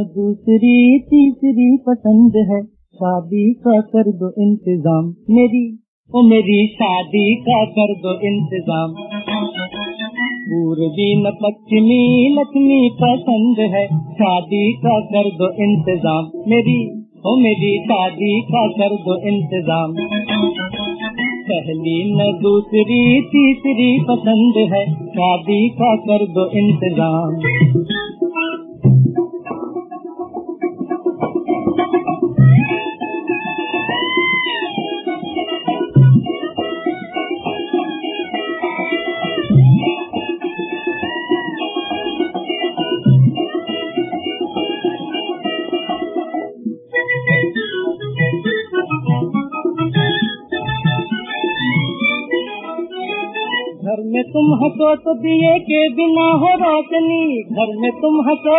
दूसरी तीसरी पसंद है, शादी का कर दो इंतजाम मेरी शादी का कर दो इंतजाम। पूर्वी न पश्चिमी लक्ष्मी पसंद है, शादी का कर दो इंतजाम मेरी शादी का कर दो इंतजाम। पहली न दूसरी तीसरी पसंद है, शादी का कर दो इंतजाम। घर में तुम हंसो तो दिए के बिना हो रोशनी, घर में तुम हंसो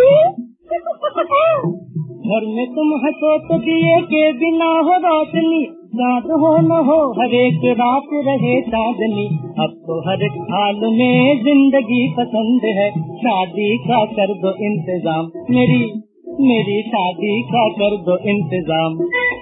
घर में तुम हंसो तो दिए के बिना हो रोशनी। चाँद हो न हो हर एक रात रहे चांदनी, अब तो हर एक हाल में जिंदगी पसंद है, शादी का कर दो इंतजाम मेरी शादी का कर दो इंतजाम।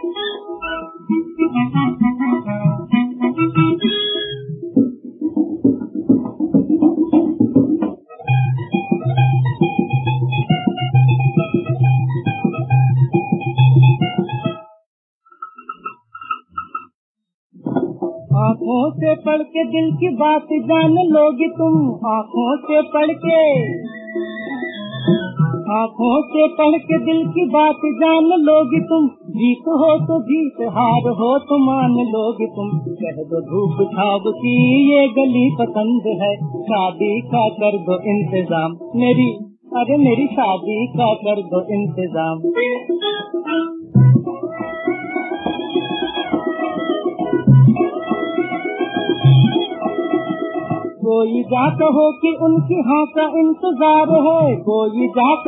आँखों से पढ़ के दिल की बात जान लोगी तुम, आँखों से पढ़ के दिल की बात जान लोगी तुम। जीत हो तो जीत, हार हो तो मान लोगी तुम। कह दो धूप छाव की ये गली पसंद है, शादी का कर दो इंतजाम मेरी शादी का कर दो इंतजाम। कोई जात हो कि उनकी हाँ का इंतजार है, कोई जात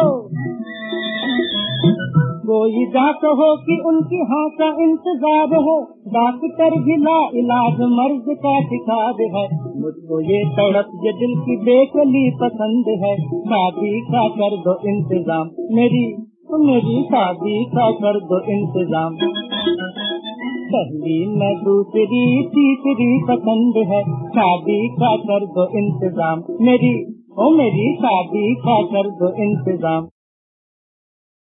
हो कि उनकी हाँ का इंतजार है। डॉक्टर भी ला इलाज मर्ज का शिकार है, मुझको ये तड़प ये दिल की बेकली पसंद है, शादी का कर दो इंतजाम मेरी शादी का कर दो इंतजाम। पहली न दूसरी तीसरी पसंद है, शादी का कर दो इंतजाम मेरी शादी का कर दो इंतजाम।